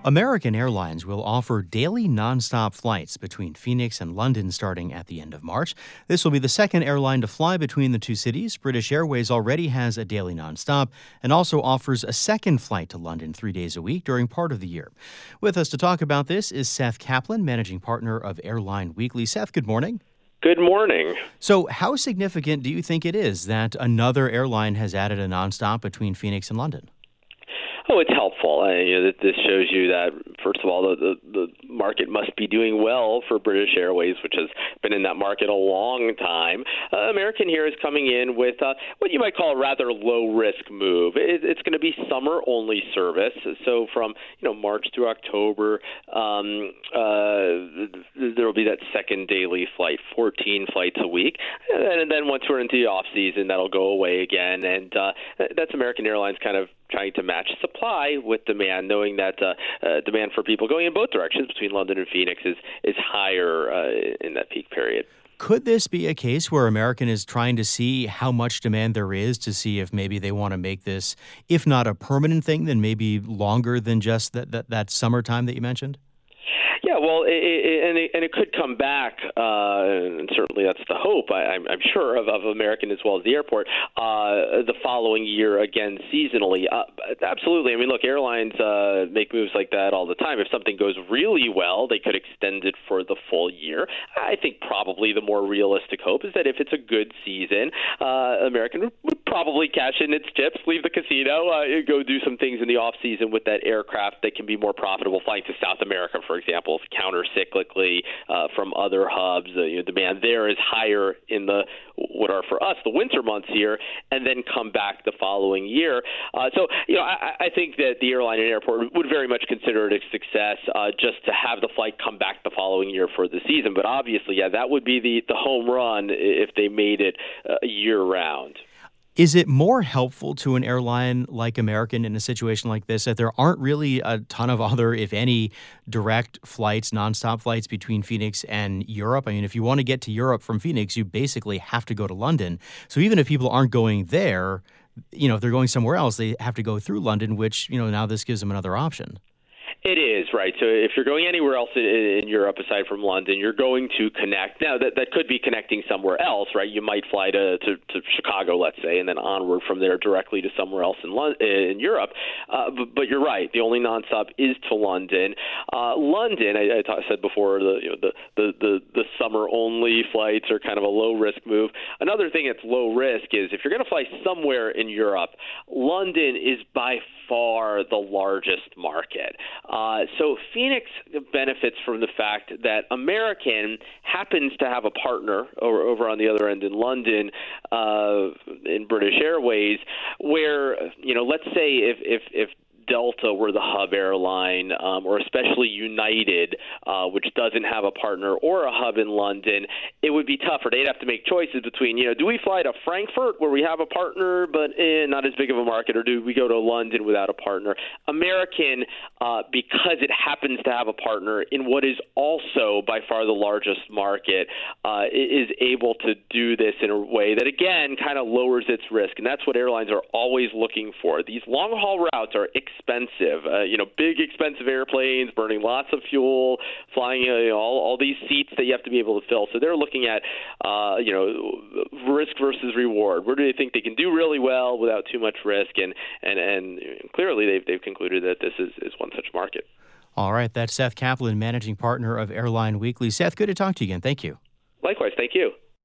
American Airlines will offer daily nonstop flights between Phoenix and London starting at the end of March. This will be the second airline to fly between the two cities. British Airways already has a daily nonstop and also offers a second flight to London 3 days a week during part of the year. With us to talk about this is Seth Kaplan, managing partner of Airline Weekly. Seth, good morning. Good morning. So how significant do you think it is that another airline has added a nonstop between Phoenix and London? Oh, it's helpful. This shows you that, first of all, the market must be doing well for British Airways, which has been in that market a long time. American here is coming in with what you might call a rather low-risk move. It's going to be summer-only service. So from March through October, there will be that second daily flight, 14 flights a week. And then once we're into the off-season, that'll go away again. And that's American Airlines kind of trying to match supply with demand, knowing that demand for people going in both directions between London and Phoenix is higher in that peak period. Could this be a case where American is trying to see how much demand there is to see if maybe they want to make this, if not a permanent thing, then maybe longer than just that summertime that you mentioned? Yeah, well, it could come back, and certainly that's the hope, I'm sure, of American as well as the airport, the following year again seasonally. Absolutely. I mean, look, airlines make moves like that all the time. If something goes really well, they could extend it for the full year. I think probably the more realistic hope is that if it's a good season, American would probably cash in its chips, leave the casino, go do some things in the off-season with that aircraft that can be more profitable, flying to South America, for example, counter-cyclically from other hubs. Demand there is higher in what are for us the winter months here, and then come back the following year. I think that the airline and airport would very much consider it a success just to have the flight come back the following year for the season. But obviously, that would be the home run if they made it year-round. Is it more helpful to an airline like American in a situation like this that there aren't really a ton of other, if any, direct flights, nonstop flights between Phoenix and Europe? I mean, if you want to get to Europe from Phoenix, you basically have to go to London. So even if people aren't going there, if they're going somewhere else, they have to go through London, which, now this gives them another option. It is, right. So if you're going anywhere else in Europe aside from London, you're going to connect. Now, that could be connecting somewhere else, right? You might fly to Chicago, let's say, and then onward from there directly to somewhere else in Europe. But you're right. The only nonstop is to London. London, I said before, the summer-only flights are kind of a low-risk move. Another thing that's low risk is if you're going to fly somewhere in Europe, London is by far the largest market. So Phoenix benefits from the fact that American happens to have a partner over on the other end in London, in British Airways, where, let's say if Delta were the hub airline, or especially United, which doesn't have a partner or a hub in London, it would be tougher. They'd have to make choices between, do we fly to Frankfurt where we have a partner but not as big of a market, or do we go to London without a partner? American, because it happens to have a partner in what is also by far the largest market, is able to do this in a way that, again, kind of lowers its risk. And that's what airlines are always looking for. These long-haul routes are expensive, big expensive airplanes, burning lots of fuel, flying all these seats that you have to be able to fill. So they're looking at, risk versus reward. Where do they think they can do really well without too much risk? And clearly they've concluded that this is one such market. All right. That's Seth Kaplan, managing partner of Airline Weekly. Seth, good to talk to you again. Thank you. Likewise. Thank you.